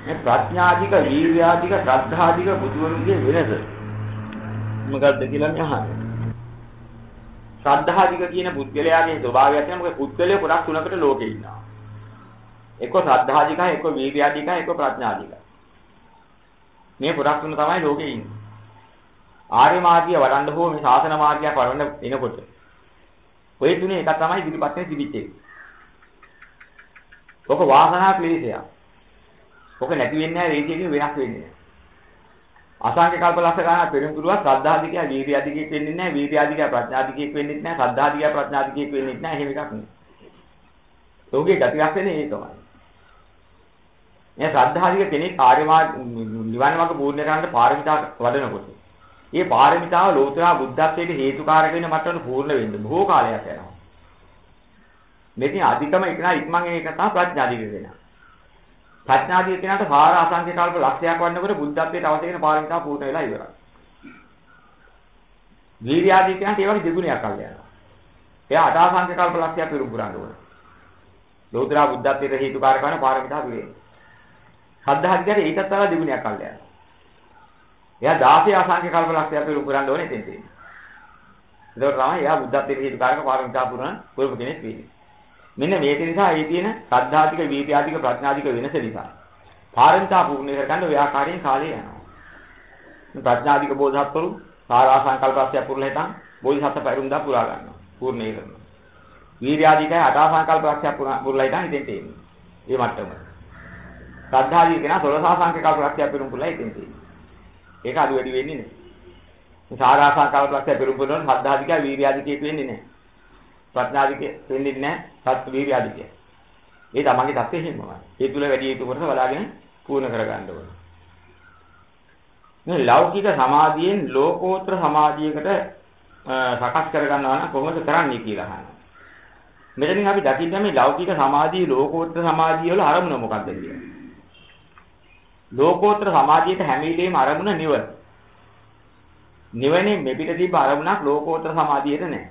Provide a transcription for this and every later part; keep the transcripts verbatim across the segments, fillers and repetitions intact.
මේ ප්‍රඥාධික, වීර්‍යාධික, ශ්‍රද්ධාධික බුදුවරුන්ගේ වෙනස මොකක්ද කියලා මේ අහන්නේ. ශ්‍රද්ධාධික කියන පුද්ගලයාගේ ස්වභාවය තමයි මොකද පුද්ගලයා කොටස් තුනකට ලෝකේ ඉන්නවා. එක්ක ශ්‍රද්ධාධිකයි, එක්ක වීර්‍යාධිකයි, එක්ක ප්‍රඥාධිකයි. මේ කොටස් තුන තමයි ලෝකේ ඉන්නේ. ආර්ය මාර්ගය වඩන්න හෝ මේ ශාසන මාර්ගයක් වඩන්න එනකොට ඔය තුනේ එක තමයි ඉදිරිපත් වෙන තිබිච්ච එක. ඔක වාසනා ක්ලේශයක්. ඔක නැති වෙන්නේ නැහැ රේතියකින් වෙනස් වෙන්නේ නැහැ. අසංඛ්‍ය කල්පලක්ෂ ගණන් පෙරම්පුරුවක් ශ්‍රද්ධාධිකය වීර්‍යාධිකයෙක් වෙන්නේ නැහැ, වීර්‍යාධිකය ප්‍රඥාධිකයෙක් වෙන්නේ නැහැ, ශ්‍රද්ධාධිකය ප්‍රඥාධිකයෙක් වෙන්නේ නැහැ. එහෙම එකක් නෙවෙයි. ඔහුගේ ගතියක් වෙන්නේ ඒ තමයි. මේ ශ්‍රද්ධාධික කෙනෙක් ආර්ය මාර්ග නිවන මාර්ග පූර්ණ කරන්න පාරමිතා වඩනකොට මේ පාරමිතාව ලෝතර බුද්ධත්වයට හේතුකාරක වෙන මට්ටමට පූර්ණ වෙන්න බොහෝ කාලයක් යනවා. මෙතන අධිකම එක නා ඉක්මන් එක තමයි ප්‍රඥාධික වෙනවා. ප්‍රඥාධික කෙනාට සාර අසංඛ්‍ය කල්ප ලක්ෂයක් වන්නකොට බුද්ධත්වයට අවශ්‍ය වෙන පාරමිතාව පූර්ණ වෙලා ඉවරයි. වීර්‍යාධික කෙනාට ඒ වගේ දෙගුණයක් අල්ල යනවා. එයා අට අසංඛ්‍ය කල්ප ලක්ෂයක් පිරුම් පුරන්න ඕන. ලෝතර බුද්ධත්වයට හේතුකාරක වෙන පාරමිතාව පිරෙන්නේ. ශ්‍රද්ධාධිකයට ඒකත් වඩා දෙගුණයක් අල්ල යනවා. එයා දාසය අසංඛ්‍ය කල්ප ලක්ෂයක් පිරුම් පුරන්න ඕනේ එතෙන් තියෙන්නේ. ඒකට තමයි එයා බුද්ධත්වයට හේතුකාරක පාරමිතාව පුරන පුරපු කෙනෙක් වෙන්නේ. මෙන්න මේක නිසා ඒ තියෙන ශ්‍රද්ධාධික, වීර්‍යාධික, ප්‍රඥාධික වෙනස නිසා පාරමිතා පූර්ණ කරගන්න ඔය ආකාරයෙන් කාලය යනවා. ප්‍රඥාධික බෝධිසත්වරු සාරා සංකල්පස්ය පුරලා හිටන් බෝධිසත්ව පරිරුම්දා පුරා ගන්නවා. පූර්ණේ කරනවා. වීර්‍යාධිකයි අටා සංකල්පස්ය පුරලා හිටන් ඉතින් තියෙන්නේ. මේ මට්ටම. ශ්‍රද්ධාධික කෙනා සෝලසා සංකල්පස්ය පිරුම් පුරලා ඉතින් තියෙන්නේ. ඒක අඩු වැඩි වෙන්නේ නැහැ. සාරා සංකල්පස්ය පිරුම් පුරන ශ්‍රද්ධාධික, වීර්‍යාධිකයෙක් වෙන්නේ නැහැ. ප්‍රඥාධික වෙන්නේ නැහැ. සත් වීර්‍යාධිකය. ඒ තමන්ගේ தත්ත්වෙ හිමමයි. ඒ තුල වැඩි යුතු කොටස බලාගෙන පූර්ණ කරගන්න ඕන. මේ ලෞකික සමාධියෙන් ලෝකෝත්තර සමාධියකට සකස් කරගන්නවා නම් කොහොමද කරන්නේ කියලා අහනවා. මෙතනින් අපි දකින්නේ මේ ලෞකික සමාධිය ලෝකෝත්තර සමාධිය වල අරමුණ මොකක්ද කියලා. ලෝකෝත්තර සමාධියට හැම වෙලේම අරමුණ නිවන. නිවනේ මෙපිට තිබ්බ අරමුණක් ලෝකෝත්තර සමාධියට නැහැ.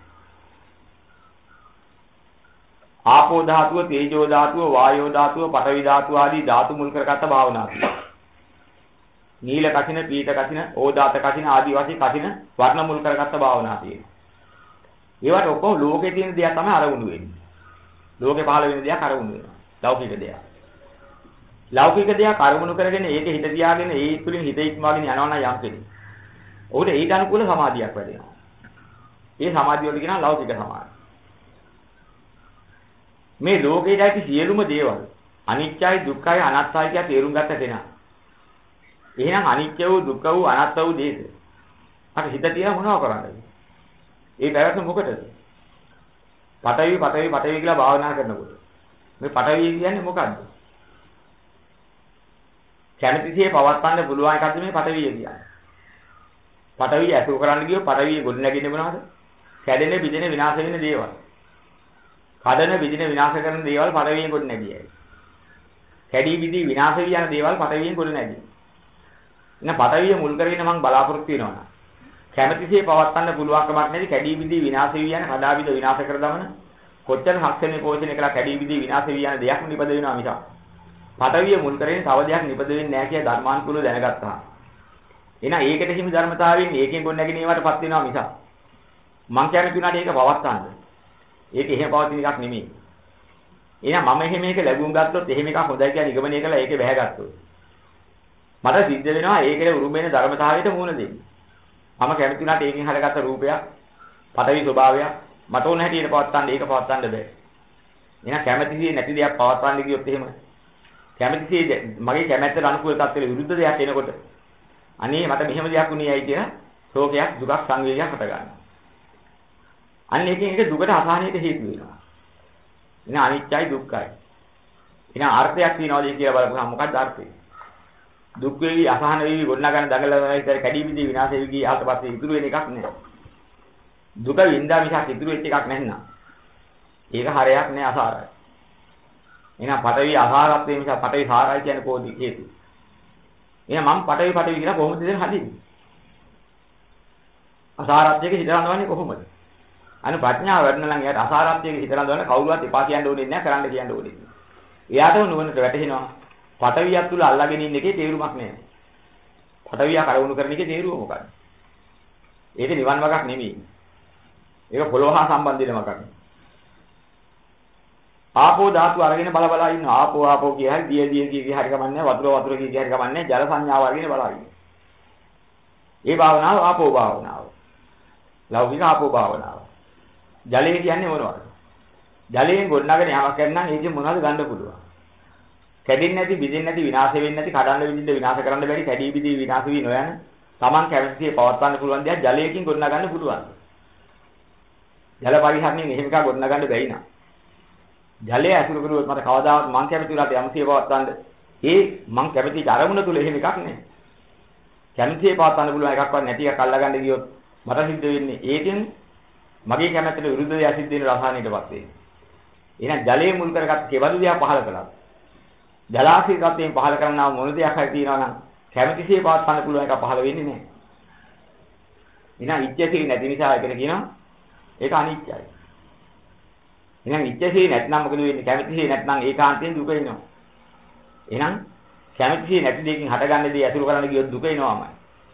ආපෝ ධාතුව, තේජෝ ධාතුව, වායෝ ධාතුව, පඨවි ධාතුව ආදී ධාතු මුල් කරගත්ත භාවනාව. නීල කසින, පීත කසින, ඕදාත කසින ආදී වශයෙන් කසින වර්ණ මුල් කරගත්ත භාවනාව තියෙනවා. ඒවට ඔක්කොම ලෝකේ තියෙන දේක් තමයි අරමුණු වෙන්නේ. ලෝකේ පහළ වෙන දේක් අරමුණු වෙනවා. ලෞකික දේක්. ලෞකික දේක් අරමුණු කරගෙන ඒක හිත තියාගෙන ඒ තුලින් හිත ඉක්මවාගෙන යනවා නම් යම් කෙනෙක්. ඔහුට ඊට අනුකූල සමාධියක් වැඩෙනවා. මේ සමාධිය වල කියනවා ලෞකික සමාධිය. මේ ලෝකයේ ඇති සියලුම දේවල් අනිත්‍යයි, දුක්ඛයි, අනාත්තයි කියලා තේරුම් ගත්ත කෙනා. එහෙනම් අනිත්‍ය වූ, දුක්ඛ වූ, අනාත්ම වූ දේද අර හිත තියා මොනව කරන්නද? ඒ පැවැත්ම මොකටද? පඨවි පඨවි පඨවි කියලා භාවනා කරනකොට මේ පඨවි කියන්නේ මොකද්ද? කැමැතිසේ පවත්වන්න පුළුවන් එකක්ද මේ පඨවි කියන්නේ? පඨවි ඇසුර කරන්න ගියොත් පඨවි ගොඩ නැගින්නේ මොනවද? කැඩෙන, බිඳෙන, විනාශ වෙන දේවල්. කඩන, බිඳෙන, විනාශ කරන දේවල් පඨවියෙන් ගොඩ නැගියයි. කැඩී බිඳී විනාශ වී යන දේවල් පඨවියෙන් ගොඩ නැගියි. එහෙනම් පඨවිය මුල් කරගෙන මම බලාපොරොත්තු වෙනවා. කැමැතිසේ පවත්වන්න පුළුවන්කමක් නැති කැඩී බිඳී විනාශ වී යන, කඩා බිඳ විනාශ කර දමන කොච්චර හක්ෂණේ පෝෂණය කළා කැඩී බිඳී විනාශ වී යන දෙයක් නිපද වෙනවා මිසක් පඨවිය මුල් කරගෙන තව දෙයක් නිපද වෙන්නේ නැහැ කියලා ධර්මානුකූලව දැනගත්තා. එහෙනම් ඒකට හිමි ධර්මතාවයෙන් ඒකෙන් ගොඩ නැගිනීමටපත් වෙනවා මිසක් මං කියන්නේ තුනට ඒක පවත්තන්න. ඒක එහෙම පවතින එකක් නෙමෙයි. එහෙනම් මම එහෙම මේක ලැබුම් ගත්තොත් එහෙම එකක් හොඳයි කියලා නිගමනය කළා ඒකේ බැහැගත්තොත්. මට සිද්ධ වෙනවා ඒකේ උරුම වෙන ධර්මතාවයට මුහුණ දෙන්න. මම කැමති උනාට ඒකෙන් හදගත්ත රූපයක්, පඨවි ස්වභාවයක් මට ඕන හැටියට පවත්තන්න ඒක පවත්තන්න බෑ. එහෙනම් කැමැතිසිය නැති දෙයක් පවත්තන්න ගියොත් එහෙම කැමැතිසිය මගේ කැමැත්තට අනුකූල තත්ත්වයට විරුද්ධ දෙයක් එනකොට අනේ මට මෙහෙම දෙයක් උනේ යයි කියන ශෝකයක්, දුකක්, සංවේගයක් හට ගන්නවා. අන්න ඒකෙන් ඒක දුකට අසහනයට හේතු වෙනවා. එහෙනම් අනිත්‍යයි, දුක්ඛයි. එහෙනම් අර්ථයක් තියනවාද කියලා බලපුවහම මොකක්ද අර්ථය? දුක් වේවි, අසහන වේවි, ගොඩනගන දඟලන ඉතර කැඩී බිඳී විනාශ වෙවි ගිය ආට පස්සේ ඉතුරු වෙන එකක් නෑ. දුක වින්දා මිසක් ඉතුරු වෙච්ච එකක් නැන්නා. ඒක හරයක් නෑ, අසාරයි. එහෙනම් පඨවි අසාරත්වයේ මිසක් පඨවි සාරයි කියන්නේ කොහොමද හේතුව? එහෙනම් මම පඨවි පඨවි කියලා කොහොමද දෙන්න හදින්නේ? අසාරත්වයක හිත හඳවන්නේ කොහොමද? අනු ප්‍රඥාව වැඩන නම් එයාට අසාරත්වයක හිත හඳවන්න කවුරුවත් එපා කියන්න ඕනේ නැහැ, කරන්න කියන්න ඕනේ නැහැ. එයාට නුවණට වැටහෙනවා පටවියක් තුල අල්ලාගෙන ඉන්න එකේ තේරුමක් නැහැ. පටවිය කරවුණු කරන එකේ තේරුම මොකක්ද? ඒක නිවන් මාර්ගක් නෙමෙයි. ඒක පොළොව හා සම්බන්ධ වෙන මාර්ගයක්. ආපෝ ධාතු අරගෙන බල බල ඉන්න ආපෝ ආපෝ කිය හරි දිය දිය කිය හරි කමන්නේ වතුර වතුර කිය හරි කමන්නේ ජල සංඥාව අරගෙන බලන්න. ඒ භාවනාව ආපෝ භාවනාව. ලෞකික ආපෝ භාවනාව. ජලය කියන්නේ මොනවද? ජලයෙන් ගොඩනගෙන යමක් කරනම් ඒකෙන් මොනවද ගන්න පුළුවන්? කැඩෙන්නේ නැති, බිඳෙන්නේ නැති, විනාශ වෙන්නේ නැති, කඩන්න විදිහට විනාශ කරන්න බැරි, කැඩී බිඳී විනාශ වී නොයන Taman කැමැතිසේ පවත්වන්න පුළුවන් දේක් ජලයකින් ගොඩනගන්න පුළුවන්. ජල පරිහරණයෙන් එහෙම එකක් ගොඩනගන්න බැරි නා. ජලය ඇසුරු කරුවොත් මට කවදාවත් මං කැමති උනාට යම්සිය පවත්වන්න ඒ මං කැමති අරමුණ තුල එහෙම එකක් නැහැ. කැමතිසේ පවත්වන්න පුළුවන් එකක්වත් නැති එකක් අල්ලගන්න ගියොත් මට සිද්ධ වෙන්නේ ඒකෙන් මගේ කැමැත්තට විරුද්ධ දෙයක් සිද්ධ වෙන රසායනයටපත් වෙනවා. එහෙනම් ජලයේ මුල් කරගත් කෙවලු දෙයක් පහල කළා. ජලාශය ගතෙන් පහල කරනවා මොන දෙයක් හරි තියනවා නම් කැමැතිසේ පවත්වන්න පුළුවන් එක පහල වෙන්නේ නැහැ. එහෙනම් ඉච්ඡාසිරි නැති නිසා ඒකට කියනවා ඒක අනිත්‍යයි. එහෙනම් ඉච්ඡාසිරි නැත්නම් මොකද වෙන්නේ? කැමැතිසේ නැත්නම් ඒකාන්තයෙන් දුක එනවා. එහෙනම් කැමැතිසේ නැති දෙයකින් හටගන්න දේ ඇසුරු කරන්න ගියොත් දුක එනවාමයි.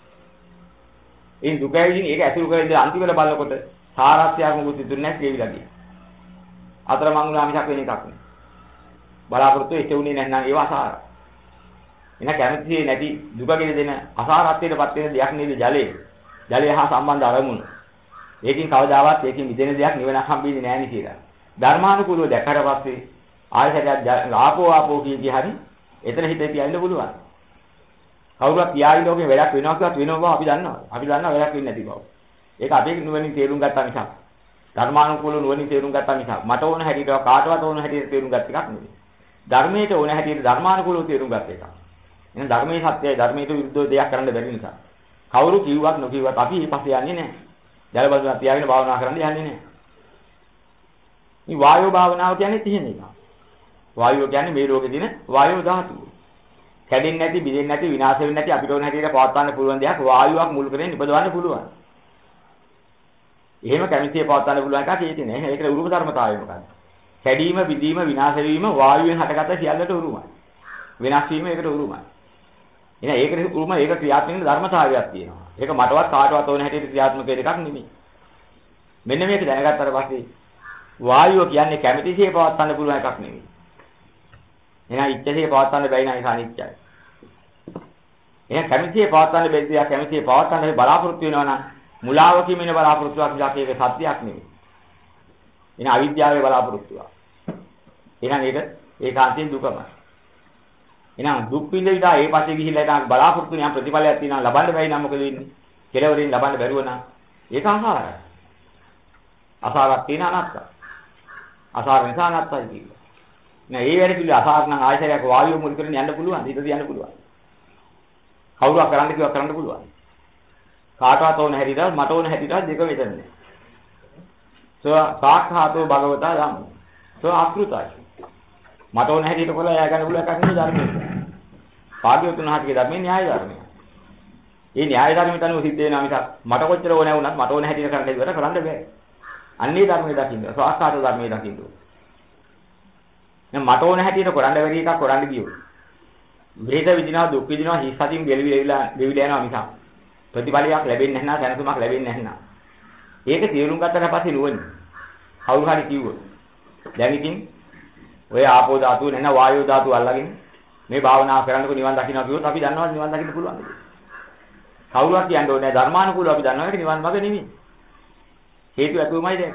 ඒ දුක ඇවිදින් ඒක ඇසුරු කරගෙන අන්තිමට බලනකොට සාරාත්‍යයක් මොකුත් ඉතුරු නැහැ කියවිලා ගියා. අතරමං වුණා මිසක් වෙන එකක් නෙවෙයි. බලාපොරොත්තු ඉෂ්ට උනේ නැත්නම් ඒව අසාර. එන කැමැතිසේ නැති දුකගෙන දෙන අසාරත්වයටපත් වෙන දෙයක් නේද ජලය. ජලය හා සම්බන්ධ අරමුණු. ඒකෙන් කවදාවත් ඒකෙන් මිදෙන දෙයක් නිවනක් හම්බෙන්නේ නැහැ නේ කියලා. ධර්මානුකූලව දැක්කට පස්සේ ආයතනයක් ආපෝ ආපෝ කිය කිය හරි එතන හිතේ තියන්න පුළුවන්. කවුරුත් පියායි ලෝකේ වැඩක් වෙනවා කියවත් වෙනවා බව අපි දන්නවා. අපි දන්නවා වැඩක් වෙන්නේ නැති බව. ඒක අපේ නුවණින් තේරුම් ගත්තා මිසක් ධර්මානුකූලව නුවණින් තේරුම් ගත්තා මිසක් මට ඕන හැටියට කාටවත් ඕන හැටියට තේරුම් ගත් එකක් නෙවෙයි. ධර්මයට ඕන හැටියට ධර්මානුකූලව තේරුම් ගත් එකක්. එහෙනම් ධර්මයේ සත්‍යයි ධර්මයට විරුද්ධව දෙයක් කරන්න බැරි නිසා. කවුරු කිව්වත් නොකියුවත් අපි ඊපස්සේ යන්නේ නැහැ. ජල බඳුන තියාගෙන භාවනා කරන්න යන්නේ නැහැ. මේ වායෝ භාවනාව කියන්නේ තියෙන එක. වායුව කියන්නේ මේ ලෝකේ තියෙන වායෝ ධාතුව. කැඩෙන්නේ නැති, බිඳෙන්නේ නැති, විනාශ වෙන්නේ නැති අපිට ඕන හැටියට පවත්වන්න පුළුවන් දෙයක් වායුවක් මුල් කරගෙන නිපදවන්න පුළුවන්. එහෙම කැමැතිසේ පවත්වන්න පුළුවන් එකක් ඒකේ නෑ. ඒකට උරුම ධර්මතාවය මොකක්ද? කැඩීම, බිඳීම, විනාශ වීම වායුවෙන් හටගත්ත සියල්ලට උරුමයි. වෙනස් වීම ඒකට උරුමයි. එහෙනම් ඒකට උරුම ඒක ක්‍රියාත්මක වෙන ධර්මතාවයක් තියෙනවා. ඒක මටවත් කාටවත් ඕන හැටියට ක්‍රියාත්මක වෙන එකක් නෙමෙයි. මෙන්න මේක දැනගත්තාට පස්සේ වායුව කියන්නේ කැමැතිසේ පවත්වන්න පුළුවන් එකක් නෙමෙයි. එහෙනම් ඉච්ඡාසියේ පවත්වන්න බැරි නම් ඒක අනිත්‍යයි. එහෙනම් කැමැතිසේ පවත්වන්න බැරි දෙයක් කැමැතිසේ පවත්වන්න බලාපොරොත්තු වෙනවා නම් මුලාව කිමින බලාපොරොත්තුවක් විලාක ඒක සත්‍යයක් නෙමෙයි. එහෙනම් අවිද්‍යාවේ බලාපොරොත්තුවක්. එහෙනම් ඒක ඒකාන්තයෙන් දුකමයි. එහෙනම් දුක් විඳිනා ඒ පස්සේ ගිහිල්ලා ඒක බලාපොරොත්තු නියම් ප්‍රතිඵලයක් තියෙනවා ලබන්න බැරි නම් මොකද වෙන්නේ? කෙලවරින් ලබන්න බැරුව නම් ඒක අසාරයි. අසාරක් තියෙන අනත්තයි. අසාර නිසා අනත්තයි කියන්නේ. නෑ ඒ වැඩ පිළි අසාර නම් ආයතනයක් වායුව මුල් කරගෙන යන්න පුළුවන්. ඊට යන්න පුළුවන්. කවුරුක් කරන්න කිව්වා කරන්න පුළුවන්. කාටවත් ඕන හැටියට මට ඕන හැටියට දෙක වෙතන්නේ. සෝ සාක්ඛාතෝ භගවතා ධම්ම. සෝ අකෘතයි. මට ඕන හැටියට කොලා එයා ගන්න පුළුවන් එකක් නෙවෙයි ධර්මයේ. භාග්‍යවතුන් වහන්සේගේ ධර්මයේ න්‍යාය ධර්මය. මේ න්‍යාය ධර්මයට අනුව සිද්ධ වෙනා මිසක් මට කොච්චර ඕන වුණත් මට ඕන හැටියට කරන්න ඉවර කරන්න බෑ. අන්නේ ධර්මයේ දකින්න. සාක්ඛාත ධර්මයේ දකින්න. දැන් මට ඕන හැටියට කරන්න බැරි එකක් කරන්න ගියොත්. වේද විදිනවා දුක් විදිනවා හිස් සතින් ගෙලිවිලා ගෙවිලා යනවා මිසක් ප්‍රතිඵලයක් ලැබෙන්නේ නැහැ නා සැනසුමක් ලැබෙන්නේ නැහැ නා. ඒක තේරුම් ගත්තට පස්සේ නුවණ. කවුරු හරි කිව්වොත් දැන් ඉතින් ඔය ආපෝ ධාතුව නැන වායෝ ධාතුව අල්ලගෙන මේ භාවනාව කරනකොට නිවන් දකින්න කිව්වොත් අපි දන්නවා නිවන් දකින්න පුළුවන් කියලා. කවුරුත් කියන්නේ නැහැ ධර්මානුකූලව අපි දන්නවා ඒක නිවන් මාර්ග නෙමෙයි. හේතු ඇතුවමයි දැන්.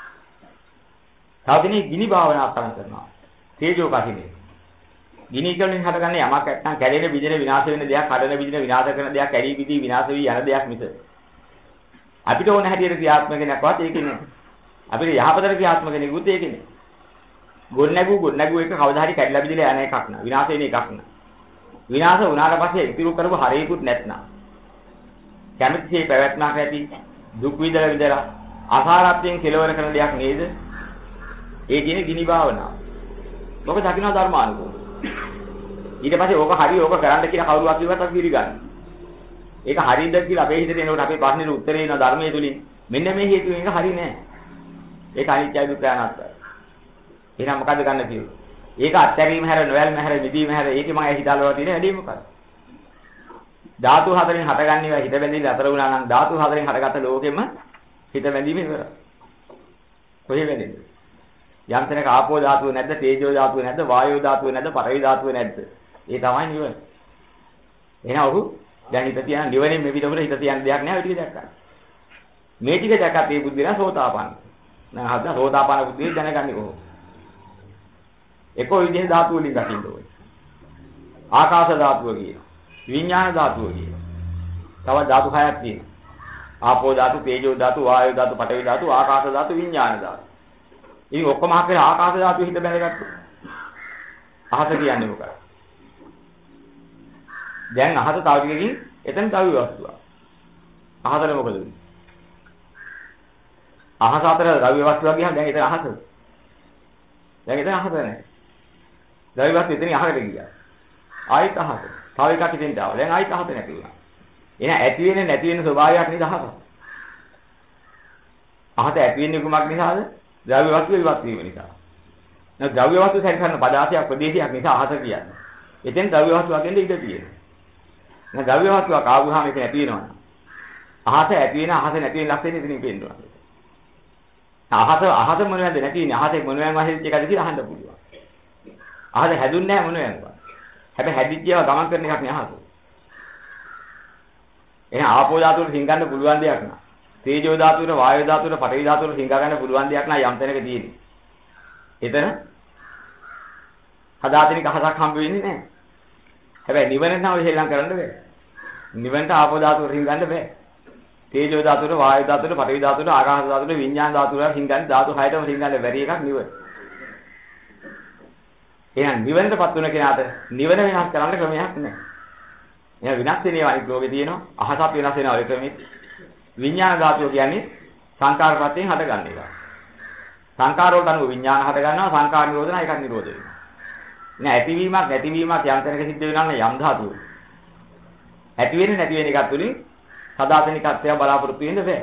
තව කෙනෙක් ගිනි භාවනාවක් කරනවා. තේජෝ කසිනේ. ගිනි වලින් හටගන්නේ යමක් නැත්නම් කැඩෙන බිඳෙන විනාශ වෙන දෙයක්, හදන බිඳෙන විනාශ කරන දෙයක්, කැඩී බිඳී විනාශ වී යන දෙයක් මිස අපිට ඕන හැටියට ක්‍රියාත්මක නැකවත් ඒකේ නෑ. අපිට යහපතට ක්‍රියාත්මක නෙගුත් ඒකේ නෑ. ගොන්නැගු ගොන්නැගු එක කවදා හරි කැඩලා බිඳලා යන එකක් නෑ. විනාශ වෙන එකක් නෑ. විනාශ වුණාට පස්සේ ඉතිරි කරපු හරියකුත් නැත්නම් කැමැතිසේ පැවැත්මක් ඇති දුක් විඳලා විඳලා අසාරත්වයෙන් කෙලවර කරන දෙයක් නේද? ඒ කියන්නේ ගිනි භාවනාව. මොකද දකින්න ධර්මානුකූලව. ඊට පස්සේ ඕක හරි ඕක කරන්න කියලා කවුරුවත් කිව්වත් අපි පිළිගන්නවා. ඒක හරියද කියලා අපේ හිතේ එනකොට අපේ ප්‍රශ්නෙට උත්තරේ එන ධර්මයේ තුලින් මෙන්න මේ හේතුව එක හරි නෑ. ඒක අනිත්‍යයි දුක්ඛ අනාත්තයි. එහෙනම් මොකද ගන්න තියෙන්නේ? ඒක අත්හැරීම හැර නොයල්ම හැර මිදීම හැර ඒකේ මම හිතාලවා තියෙන වැඩි මොකක්ද? ධාතු හතරෙන් හටගන්නේ හිත බැඳිලා අතර වුණා නම් ධාතු හතරෙන් හටගත්ත ලෝකෙම හිත බැඳීම ඉවරයි. කොහේ බැඳෙන්නේ? යම් තැනක ආපෝ ධාතුව නැද්ද, තේජෝ ධාතුව නැද්ද, වායෝ ධාතුව නැද්ද, පඨවි ධාතුව නැද්ද? ඒ තමයි නිවන. එහෙනම් ඔහු දැන් හිත තියන නිවනේ මේ විදිහට හිත තියන දෙයක් නෑ ඔය ටික දැක්කා. මේ ටික දැක්කත් මේ බුද්ධිලා සෝතාපන්න. නං හදන සෝතාපන්න බුද්ධිය දැනගන්නේ කොහොමද? එකෝ විදිහේ ධාතු වලින් දකින්න ඕනේ. ආකාශ ධාතුව කියනවා. විඥාන ධාතුව කියනවා. තව ධාතු හයක් තියෙනවා. ආපෝ ධාතු, තේජෝ ධාතු, වායෝ ධාතු, පඨවි ධාතු, ආකාශ ධාතු, විඥාන ධාතු. ඉතින් ඔක්කොම අපේ ආකාශ ධාතුව හිත බැලගත්තා. අහස කියන්නේ මොකක්ද? දැන් අහස තව ටිකකින් එතන තව වස්තුවක්. අහසල මොකද වෙන්නේ? අහස අතර ද්‍රව්‍ය වස්තුවක් ගියහම දැන් එතන අහස. දැන් එතන අහස නැහැ. ද්‍රව්‍ය වස්තු එතනින් අහකට ගියා. ආයෙත් අහස. තව එකක් ඉතින් ආවා. දැන් ආයෙත් අහස නැති වුණා. එහෙනම් ඇති වෙන්නේ නැති වෙන ස්වභාවයක් නේද අහස? අහස ඇති වෙන්නේ කුමක් නිසාද? ද්‍රව්‍ය වස්තු ඉවත් වීම නිසා. නැත්නම් ද්‍රව්‍ය වස්තු සැරිසරන පදාර්ථයක් ප්‍රදේශයක් නිසා අහස කියන්නේ. එතෙන් ද්‍රව්‍ය වස්තුවක් එන්නේ ඉඳ තියෙනවා. නැත්නම් ද්‍රව්‍ය වස්තුවක් ආවම ඒක නැති වෙනවා. අහස ඇති වෙන අහස නැති වෙන ලක්ෂණය ඉතින් පේනවා. අහස අහස මොනවද නැති වෙන්නේ? අහසේ මොනවද වහිච්ච එකද කියලා අහන්න පුළුවන්. අහස හැදුන්නේ නැහැ මොනවද? හැබැයි හැදිච්ච ඒවා ගමන් කරන එකක් නේ අහස. එහෙනම් ආපෝ ධාතුවට සිංගන්න පුළුවන් දෙයක් නා. තේජෝ ධාතුවට, වායෝ ධාතුවට, පඨවි ධාතුවට සිංග ගන්න පුළුවන් දෙයක් නා යම් තැනක තියෙන්නේ. එතන හදාතනික අහසක් හම්බ වෙන්නේ නැහැ. හැබැයි නිවන නම් ඔය හෙල්ලම් කරන්න බෑ. නිවනට ආපෝ ධාතුවට සිංගන්න බෑ. තේජෝ ධාතුවට, වායෝ ධාතුවට, පඨවි ධාතුවට, ආකාශ ධාතුවට, විඥාන ධාතුවට සිංගන්න ධාතු හයටම සිංගන්න බැරි එකක් නිවන. එහෙනම් නිවනටපත් වෙන කෙනාට නිවන වෙනස් කරන්න ක්‍රමයක් නැහැ. එහෙනම් විනාශ වෙන ඒවා අනිත් ලෝකේ තියෙනවා. අහසත් වෙනස් වෙනවා ඒ ක්‍රමෙත්. විඥාන ධාතුව කියන්නේ සංකාරපතෙන් හටගන්න එක. සංකාර වලට අනුව විඥාන හට ගන්නවා, සංකාර නිරෝධන එකක් නිරෝධ වෙනවා. නෑ ඇතිවීමක් නැතිවීමක් යම් තැනක සිද්ධ වෙනවා නම් යම් ධාතුව. ඇති වෙන්නේ නැති වෙන එකක් තුලින් සදාතනිකත්වය බලාපොරොත්තු වෙන්න බෑ.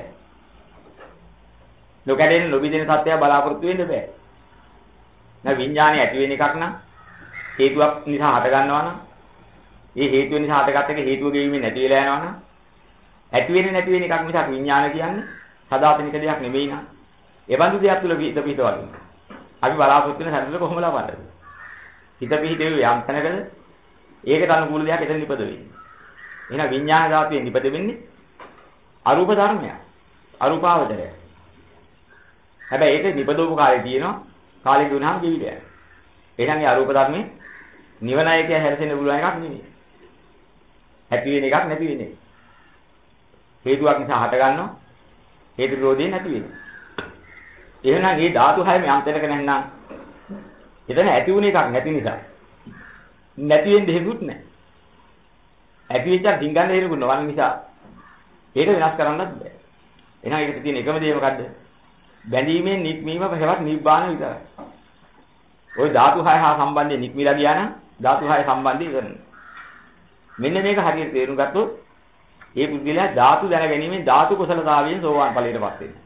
නොකඩෙන නොබිදෙන සත්‍යය බලාපොරොත්තු වෙන්න බෑ. නෑ විඥානේ ඇති වෙන එකක් නම් හේතුවක් නිසා හට ගන්නවා නම් ඒ හේතුව නිසා හටගත් එක හේතුව ගෙවීමෙන් නැති වෙලා යනවා නම් ඇති වෙන්නේ නැති වෙන එකක් මිසක් විඥාන කියන්නේ සදාතනික දෙයක් නෙමෙයි නා. ඒ බඳු දෙයක් තුල හිත පිහිටවලින්. අපි බලාපොරොත්තු වෙන හැටි කොහොම ලබන්නද? හිත පිහිටෙවි යම් තැනකද ඒකට අනුකූල දෙයක් එතන නිපද වෙන්නේ. එහෙනම් විඥාන ධාතුවේ නිපද වෙන්නේ අරූප ධර්මයක්. අරූපාවචරය. හැබැයි ඒක නිපදවපු කාලේ තියෙනවා. කාලෙ දුනහම ජීවිතය. එහෙනම් ඒ අරූප ධර්මයේ නිවනයි කියන හැරෙන්න පුළුවන් එකක් නෙමෙයි. ඇති වෙන එකක් නැති වෙන එක. හේතුවක් නිසා හට ගන්නවා. හේතු විරෝධයෙන් නැති වෙනවා. එහෙනම් මේ ධාතු හයම යම් තැනක නැත්නම් එතන ඇති වුණ එකක් නැති නිසා නැති වෙන්න හේතුත් නැහැ. ඇති වෙච්ච දින්ගන්න හේතුකුත් නොවන නිසා ඒක වෙනස් කරන්නත් බෑ. එහෙනම් ඒකට තියෙන එකම දේ මොකද්ද? බැඳීමෙන් නික්මීම පහෙවත් නිබ්බාන විතරයි. ওই ධාතු හය හා සම්බන්ධයෙන් නික්මිලා ගියා නම් ධාතු හය සම්බන්ධී කරනවා. මෙන්න මේක හරියට තේරුම් ගත්තොත් ඒ පුද්ගලයා ධාතු දැන ගැනීමෙන් ධාතු කුසලතාවයෙන් සෝවාන් ඵලයටපත් වෙනවා.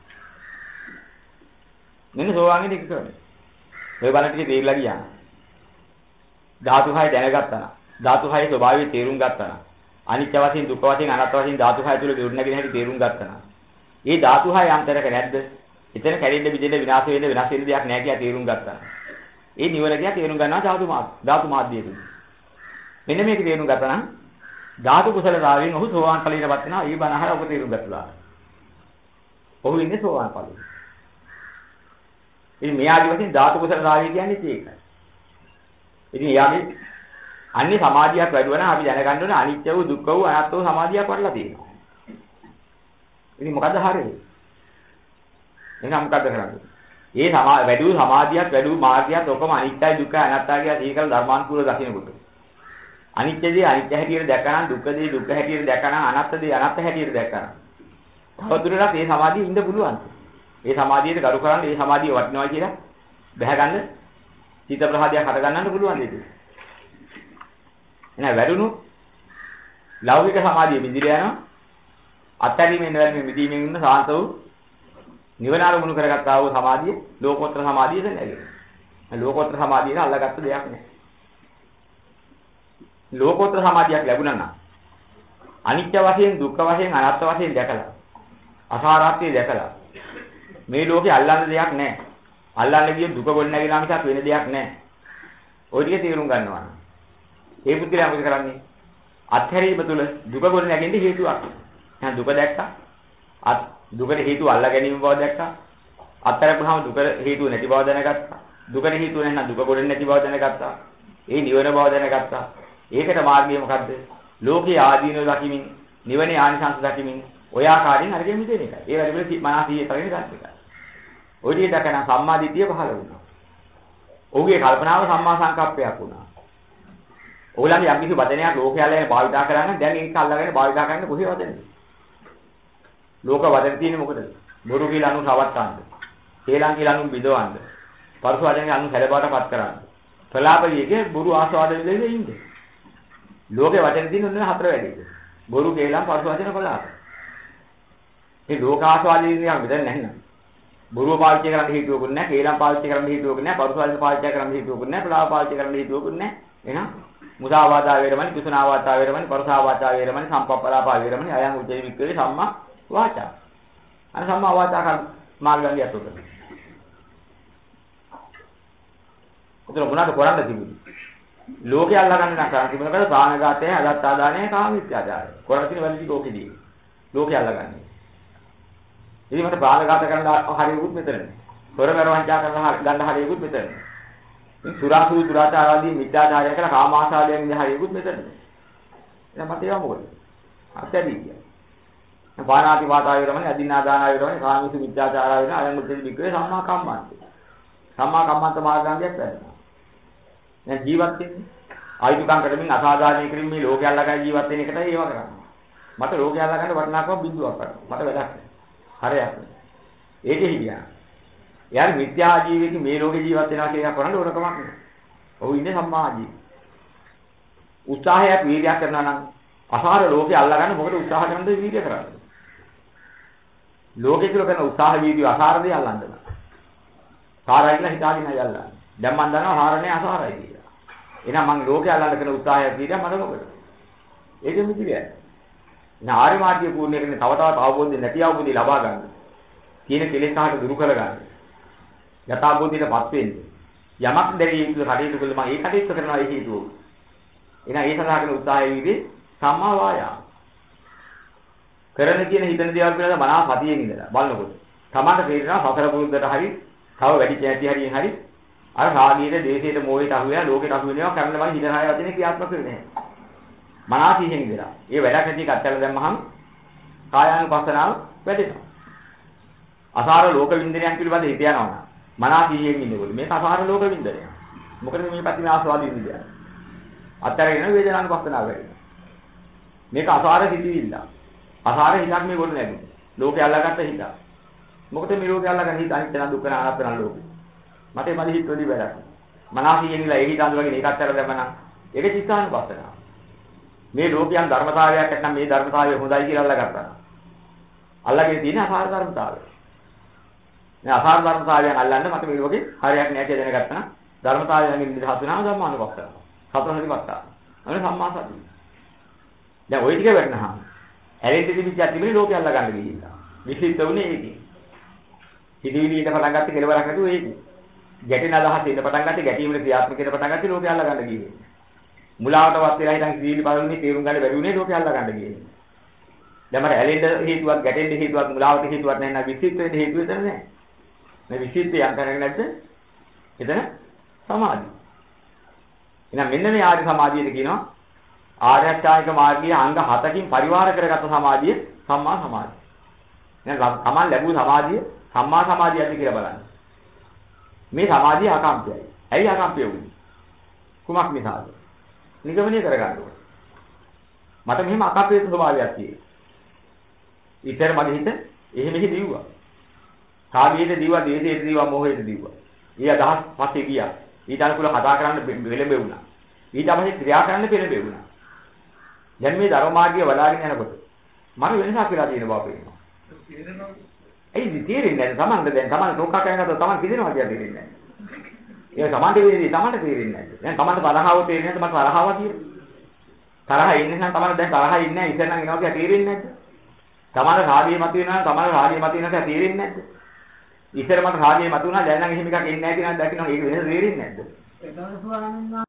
මෙන්න සෝවාන්ගේ දෙක කරන්නේ. ඔය බලන්න ටික තේරිලා ගියා. ධාතු හය දැනගත්තා නම් ධාතු හය ස්වභාවය තේරුම් ගත්තා නම් අනිත්‍ය වශයෙන් දුක්ඛ වශයෙන් අනාත්ම වශයෙන් ධාතු හය තුල ගොඩනගෙන හැටි තේරුම් ගත්තා නම් ඒ ධාතු හය අන්තරක නැද්ද? එතන කැඩෙන්න බිඳෙන්න විනාශ වෙන්න වෙනස් වෙන්න දෙයක් නැහැ කියලා තේරුම් ගත්තා නම් ඒ නිවන කියලා තේරුම් ගන්නවා ධාතු මාත් ධාතු මාධ්‍යයෙන්. මෙන්න මේක තේරුම් ගත්තා නම් ධාතු කුසලතාවයෙන් ඔහු සෝවාන් ඵලයටපත් වෙනවා. ඒ බණ අහලා ඔබ තේරුම් ගත්තා. ඔහු ඉන්නේ සෝවාන් ඵලයේ. ඉතින් මෙයාගේ වශයෙන් ධාතු කුසලතාවය කියන්නේ ඒකයි. ඉතින් එයාගේ අන්නේ සමාධියක් වැඩුවා නම් අපි දැනගන්න ඕනේ අනිත්‍ය වූ දුක්ඛ වූ අනාත්ම වූ සමාධියක් වඩලා තියෙනවා. ඉතින් මොකද්ද හරිය? එහෙනම් මොකද්ද කරන්නේ? ඒ සමා වැඩි වූ සමාධියක් වැඩි වූ මාර්ගයක් ඔකම අනිත්‍යයි දුක්ඛයි අනාත්තයි කියලා සීකල ධර්මානුකූලව දකින්නකොට. අනිත්‍යදී අනිත්‍ය හැටියට දැකනනම් දුක්ඛදී දුක්ඛ හැටියට දැකනනම් අනාත්තදී අනාත්ත හැටියට දැකනනම්. තවදුරටත් මේ සමාධිය ඉන්න පුළුවන්. ඒ සමාධියට ගරු කරන්න ඒ සමාධිය වටිනවා කියලා බහැ ගන්න චිත්ත ප්‍රහාදයක් හට ගන්නන්න පුළුවන් දෙයක්. එහෙනම් වැඩුණු ලෞකික සමාධිය මිදිරිය යනවා. අත්හැරීමෙන් වැළමෙන් මිදීමෙන් ඉන්න සාන්ත වූ නිවන අරමුණු කරගත්තා වූ සමාධිය ලෝකෝත්තර සමාධිය දැනගන්න. ලෝකෝත්තර සමාධිය නේ අල්ලගත්ත දෙයක් නෑ. ලෝකෝත්තර සමාධියක් ලැබුණා නම් අනිත්‍ය වශයෙන් දුක්ඛ වශයෙන් අනාත්ම වශයෙන් දැකලා අසාරාත්‍ය දැකලා මේ ලෝකේ අල්ලන්න දෙයක් නෑ. අල්ලන්න ගිය දුක ගොඩ නැගිලා මිසක් වෙන දෙයක් නෑ. ඔය ටික තේරුම් ගන්නවා. ඒ පුද්ගලයා මොකද කරන්නේ? අත්හැරීම තුළ දුක ගොඩ නැගෙන්නේ හේතුවක්. එහෙනම් දුක දැක්කා. අත් දුකට හේතුව අල්ලා ගැනීම බව දැක්කා. අත්හැරපුවාම දුකට හේතුව නැති බව දැනගත්තා. දුකට හේතුව නැත්නම් දුක ගොඩ නැති බව දැනගත්තා. ඒ නිවන බව දැනගත්තා. ඒකට මාර්ගය මොකද්ද? ලෝකයේ ආදීනව දකිමින්, නිවනේ ආනිසංස දකිමින් ඔය ආකාරයෙන් අරගෙන මිදෙන එකයි. ඒ වැඩි වල මනසීය කරගෙන ගන්න එකයි. ඔය විදිහට දැකන සම්මාදිටිය පහළ වුණා. ඔහුගේ කල්පනාව සම්මා සංකප්පයක් වුණා. ඔයගොල්ලන්ගේ යම් කිසි වදනයක් ලෝකයාලයෙන් භාවිතා කරන්නේ දැන් ඒක අල්ලගෙන භාවිතා කරන්න කොහේ වදන්නේ? ලෝක වදන තියෙන්නේ මොකටද? බොරු කියලා අනු රවට්ටන්න. හේලම් කියලා අනු බිඳවන්න. පරුස වදනේ අනු හැලබාටපත් කරන්න. ප්‍රලාපයේගේ බොරු ආස්වාද විඳින්න ඉන්නේ. ලෝකේ වදන තියෙන ඔන්න හතර වැඩි. බොරු හේලම් පරුස වදන ප්‍රලාප. මේ ලෝක ආස්වාදයේ නිකන් මෙතන නැහැ නේද? බොරුව පාවිච්චි කරන්න හේතුවකුත් නැහැ, හේලම් පාවිච්චි කරන්න හේතුවකුත් නැහැ, පරුස වදන පාවිච්චි කරන්න හේතුවකුත් නැහැ, ප්‍රලාප පාවිච්චි කරන්න හේතුවකුත් නැහැ. එහෙනම් මුසාවාදා වේරමණි, කුසනාවාදා වේරමණි, පරසාවාදා වේරමණි, සම්පප්පලාපා වේරමණි, අයං උච්චේ වික්‍රේ සම්මා වාචා. අන සම්මා වාචා කර මාර්ගංගය අතුත. උතර මොනවාද කරන්න තිබුණේ? ලෝකේ අල්ලා ගන්න නම් කරන්න තිබුණා කරා ප්‍රාණඝාතය, අදත්තාදානය, කාමීත්‍යාචාරය. කරන්න තියෙන වැඩි ටික ඕකේදී. ලෝකේ අල්ලා ගන්න. ඉතින් මට ප්‍රාණඝාත කරන්න හරියුත් මෙතනනේ. හොරමර වංචා කරන්න ගන්න හරියුත් මෙතනනේ. සුරාසු දුරාචාර ආදී මිත්‍යාචාරය කරලා කාමාශාලයෙන් ඉඳ හරියුත් මෙතනනේ. එහෙනම් මට ඒවා මොකද? අත්‍යදී කියන්නේ. වානාති වාතාය වරමනේ අදින්නා දානාය වරමනේ කාමීසු මිත්‍යාචාරය වෙන අයං මුත්තේ වික්‍රේ සම්මා කම්මන්ත. සම්මා කම්මන්ත මාර්ගාංගයක් වැඩනවා. දැන් ජීවත් වෙන්නේ ආයුධකම් කරමින් අසාධාරණ කිරීම මේ ලෝකය අල්ලගෙන ජීවත් වෙන එකටයි ඒව කරන්නේ. මට ලෝකය අල්ලගන්න වටිනාකම බිඳුවක් කරනවා. මට වැඩක් නැහැ. හරියක් නෑ. ඒකෙ හිටියා. යාර මිත්‍යා ජීවිතේ මේ ලෝකේ ජීවත් වෙනවා කියන එක කරන්න ඕන කමක් නෑ. ඔහු ඉන්නේ සම්මා ජීවිතේ. උත්සාහයක් වීර්යයක් කරනවා නම් අසාර ලෝකේ අල්ලගන්න මොකද උත්සාහ කරනද වීර්ය කරන්නේ? ලෝකේ කියලා කරන උත්සාහ වීර්ය අසාරදී අල්ලන්න බෑ. සාරයි කියලා හිතාගෙන අය අල්ලන්නේ. දැන් මම දන්නවා හාරණේ අසාරයි කියලා. එහෙනම් මම ලෝකේ අල්ලන්න කරන උත්සාහය වීර්ය මට මොකද? ඒකෙ මිදිරියයි. නාරි මාර්ගය පූර්ණ කරගෙන තව තවත් අවබෝධය නැති අවබෝධය ලබා ගන්න. තියෙන කෙලෙස් අහකට දුරු කර ගන්න. යථාබෝධියටපත් වෙන්න. යමක් දෙවිය යුතු කටයුතු කළා මම ඒ කටයුතු කරනවා ඒ හේතුව. එහෙනම් ඒ සඳහා කරන උත්සාහය වීර්ය සම්මා වායාම. කරන කියන හිතන දේවල් පිළිබඳව මනස සතියෙන් ඉඳලා බලනකොට තමන්ට තේරෙනවා සතර පුරුද්දට හරි තව වැඩි කැටි හරියෙන් හරි අර රාගීට, දේශයට, මෝහයට අහු වෙලා ලෝකෙට අහු වෙනවා කරන්න බෑ හිතන හය වදිනේ ක්‍රියාත්මක වෙන්නේ නැහැ. මනසින් ඉඳලා. ඒ වැඩ කැටි කච්චල දැම්මහම කායානුපස්සනාව වැඩෙනවා. අසාර ලෝක වින්දනයන් පිළිබඳව හිත යනවා. මනසින් ඉන්නකොට මේක අසාර ලෝක වින්දනය. මොකද මේ පැතින ආස්වාදින් ඉඳලා. අත්තරගෙන වේදනානුපස්සනාව වැඩෙනවා. මේක අසාර හිතවිල්ල. අසාර හිතක් මේ ගොඩ නැගුණා. ලෝකේ අල්ලාගත්ත හිත. මොකද මේ ලෝකේ අල්ලාගන්න හිත අනිත්‍ය දුක්ඛ අනාත්ම ලෝකේ. මට මදි හිත වලි වැඩක්. මනසින් ඉන්නලා ඒ හිත අඳුරගෙන ඒකත් අර දැම්මනම් ඒක චිත්තානුපස්සනාව. මේ ලෝකයන් ධර්මතාවයක් නැත්නම් මේ ධර්මතාවය හොඳයි කියලා අල්ලගත්තා. අල්ලගෙන තියෙන අසාර ධර්මතාවය. මේ අසාර ධර්මතාවයන් අල්ලන්න මට මේ ලෝකේ හරියක් නැහැ කියලා දැනගත්තා නම් ධර්මතාවයන්ගෙන් නිදහස් වෙනවා ධර්මානුපස්සනාව. සතරහිපත්තා. අනේ සම්මා සතිය. දැන් ওই ටික වෙන්නවා. ඇරෙන්න තිබිච්ච අතිමිලි ලෝකේ අල්ලගන්න ගිහිල්ලා. විශ්ලිත වුණේ ඒකේ. හිතවිලි ඉඳ පටන් ගත්තේ කෙලවරක් නැතුව ඒකේ. ගැටෙන අදහස ඉඳ පටන් ගත්තේ ගැටීමේ ක්‍රියාත්මක ඉඳ පටන් ගත්තේ ලෝකේ අල්ලගන්න ගිහිල්ලා. මුලාවටවත් වෙලා හිටන් සීලි බලන්නේ තේරුම් ගන්න බැරි වුණේ ලෝකේ අල්ලා ගන්න ගියේ. දැන් මට ඇලෙන්න හේතුවක් ගැටෙන්න හේතුවක් මුලාවට හේතුවක් නැහැ නේද විචිත්ත වෙන්න හේතුව එතන නැහැ. මේ විචිත්තය යම් කරගෙන නැද්ද? එතන සමාධිය. එහෙනම් මෙන්න මේ ආර්ය සමාධියද කියනවා ආර්ය අෂ්ටාංගික මාර්ගයේ අංග හතකින් පරිවාර කරගත් සමාධිය සම්මා සමාධිය. එහෙනම් තමන් ලැබුණු සමාධිය සම්මා සමාධියද කියලා බලන්න. මේ සමාධිය අකම්පයයි. ඇයි අකම්පය වුනේ? කුමක් නිසාද? නිගමනය කරගන්න ඕනේ. මට මෙහෙම අකප්පේ ස්වභාවයක් තියෙනවා. ඊතර මගේ හිත එහෙ මෙහෙ දිව්වා. කාගේද දිව්වා, දේශේද දිව්වා, මොහේද දිව්වා. ඊය අදහස් පස්සේ ගියා. ඊට අනුකූල කතා කරන්න වෙලෙඹුණා. ඊට අවශ්‍ය ක්‍රියා කරන්න පෙළඹුණා. දැන් මේ ධර්ම මාර්ගය වඩාගෙන යනකොට මම වෙනසක් වෙලා තියෙන බව පේනවා. ඒ තේරෙන්නේ නැහැ. Tamanද දැන් Taman තෝකා කරනකොට Taman කිදෙනවා කියලා තේරෙන්නේ නැහැ. ඒක තමන්ට තේරෙන්නේ තමන්ට තේරෙන්නේ නැද්ද? දැන් තමන්ට තරහව තේරෙන්නේ නැද්ද? මට තරහව කියලා. තරහ ඉන්නේ නම් තමන්ට දැන් තරහ ඉන්නේ නැහැ. ඉතින් නම් එනවා කියලා තේරෙන්නේ නැද්ද? තමන්ට රාගය මතුවෙනවා නම් තමන්ට රාගය මතුවෙනවා කියලා තේරෙන්නේ නැද්ද? ඉතින් මට රාගය මතුවුණා දැන් නම් එහෙම එකක් එන්නේ නැහැ කියලා දැක්කම ඒක වෙනස තේරෙන්නේ නැද්ද?